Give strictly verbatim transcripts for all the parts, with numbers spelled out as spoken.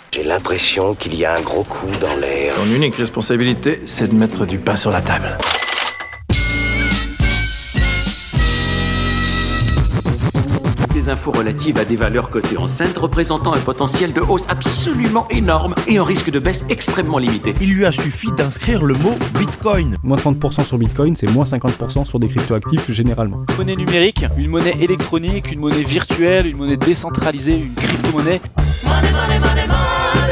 J'ai l'impression qu'il y a un gros coup dans l'air. Ton unique responsabilité, c'est de mettre du pain sur la table. Des infos relatives à des valeurs cotées en Cent représentant un potentiel de hausse absolument énorme et un risque de baisse extrêmement limité. Il lui a suffi d'inscrire le mot Bitcoin. Moins trente pour cent sur Bitcoin, c'est moins cinquante pour cent sur des cryptoactifs généralement. Une monnaie numérique, une monnaie électronique, une monnaie virtuelle, une monnaie décentralisée, une crypto-monnaie. Money, money, money, money.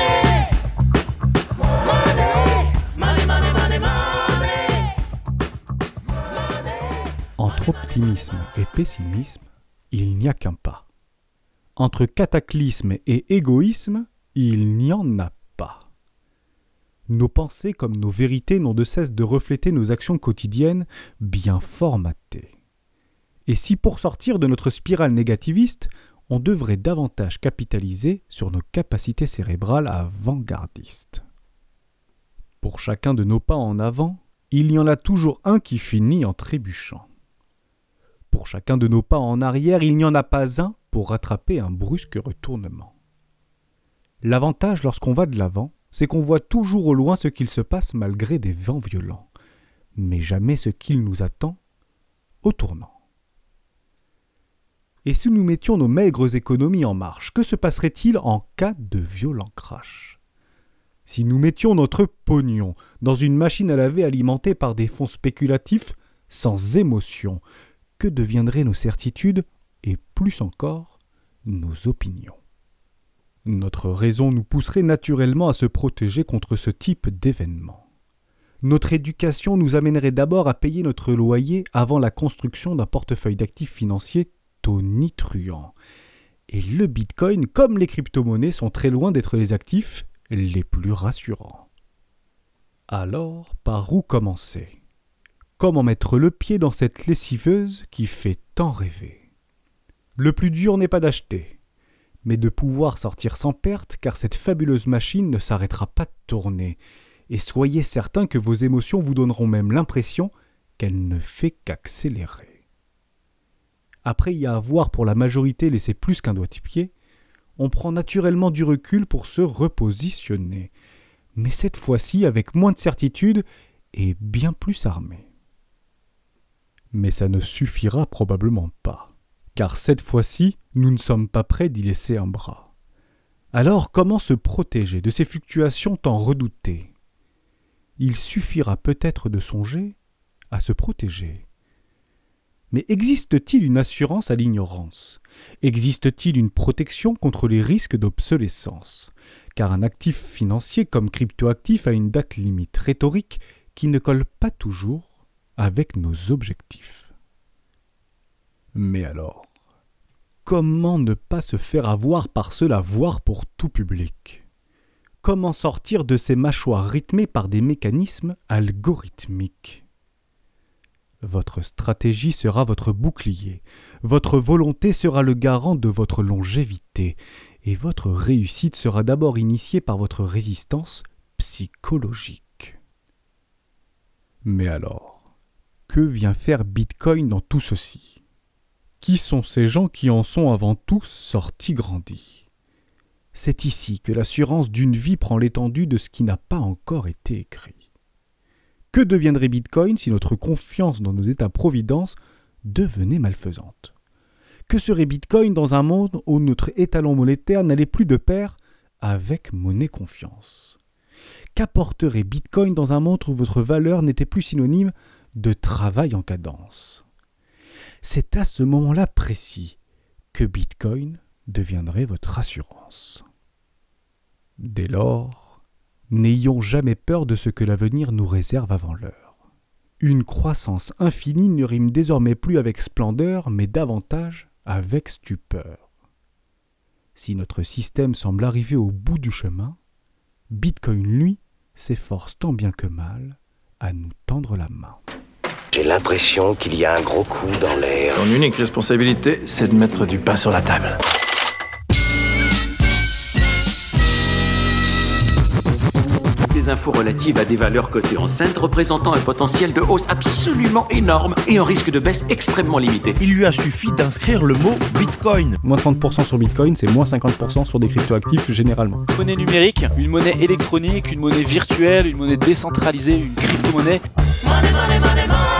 Entre optimisme et pessimisme, il n'y a qu'un pas. Entre cataclysme et égoïsme, il n'y en a pas. Nos pensées comme nos vérités n'ont de cesse de refléter nos actions quotidiennes bien formatées. Et si pour sortir de notre spirale négativiste, on devrait davantage capitaliser sur nos capacités cérébrales avant-gardistes. Pour chacun de nos pas en avant, il y en a toujours un qui finit en trébuchant. Pour chacun de nos pas en arrière, il n'y en a pas un pour rattraper un brusque retournement. L'avantage lorsqu'on va de l'avant, c'est qu'on voit toujours au loin ce qu'il se passe malgré des vents violents, mais jamais ce qu'il nous attend au tournant. Et si nous mettions nos maigres économies en marche, que se passerait-il en cas de violent crash ? Si nous mettions notre pognon dans une machine à laver alimentée par des fonds spéculatifs sans émotion, que deviendraient nos certitudes et, plus encore, nos opinions ? Notre raison nous pousserait naturellement à se protéger contre ce type d'événement. Notre éducation nous amènerait d'abord à payer notre loyer avant la construction d'un portefeuille d'actifs financiers tonitruant. Et le Bitcoin, comme les crypto-monnaies, sont très loin d'être les actifs les plus rassurants. Alors, par où commencer ? Comment mettre le pied dans cette lessiveuse qui fait tant rêver ? Le plus dur n'est pas d'acheter, mais de pouvoir sortir sans perte, car cette fabuleuse machine ne s'arrêtera pas de tourner, et soyez certains que vos émotions vous donneront même l'impression qu'elle ne fait qu'accélérer. Après y avoir pour la majorité laissé plus qu'un doigt-de-pied, on prend naturellement du recul pour se repositionner, mais cette fois-ci avec moins de certitude et bien plus armé. Mais ça ne suffira probablement pas, car cette fois-ci, nous ne sommes pas prêts d'y laisser un bras. Alors, comment se protéger de ces fluctuations tant redoutées ? Il suffira peut-être de songer à se protéger. Mais existe-t-il une assurance à l'ignorance ? Existe-t-il une protection contre les risques d'obsolescence ? Car un actif financier comme cryptoactif a une date limite rhétorique qui ne colle pas toujours avec nos objectifs. Mais alors, comment ne pas se faire avoir par se la voir pour tout public ? Comment sortir de ces mâchoires rythmées par des mécanismes algorithmiques ? Votre stratégie sera votre bouclier, votre volonté sera le garant de votre longévité, et votre réussite sera d'abord initiée par votre résistance psychologique. Mais alors, que vient faire Bitcoin dans tout ceci ? Qui sont ces gens qui en sont avant tout sortis grandis ? C'est ici que l'assurance d'une vie prend l'étendue de ce qui n'a pas encore été écrit. Que deviendrait Bitcoin si notre confiance dans nos états-providence devenait malfaisante ? Que serait Bitcoin dans un monde où notre étalon monétaire n'allait plus de pair avec monnaie-confiance ? Qu'apporterait Bitcoin dans un monde où votre valeur n'était plus synonyme de travail en cadence ? C'est à ce moment-là précis que Bitcoin deviendrait votre assurance. Dès lors, n'ayons jamais peur de ce que l'avenir nous réserve avant l'heure. Une croissance infinie ne rime désormais plus avec splendeur, mais davantage avec stupeur. Si notre système semble arriver au bout du chemin, Bitcoin, lui, s'efforce tant bien que mal à nous tendre la main. J'ai l'impression qu'il y a un gros coup dans l'air. Ton unique responsabilité, c'est de mettre du pain sur la table. Des des infos relatives à des valeurs cotées en scène représentant un potentiel de hausse absolument énorme et un risque de baisse extrêmement limité. Il lui a suffi d'inscrire le mot Bitcoin. Moins trente pour cent sur Bitcoin, c'est moins cinquante pour cent sur des cryptoactifs généralement. Une monnaie numérique, une monnaie électronique, une monnaie virtuelle, une monnaie décentralisée, une crypto-monnaie. Money, money, money, money.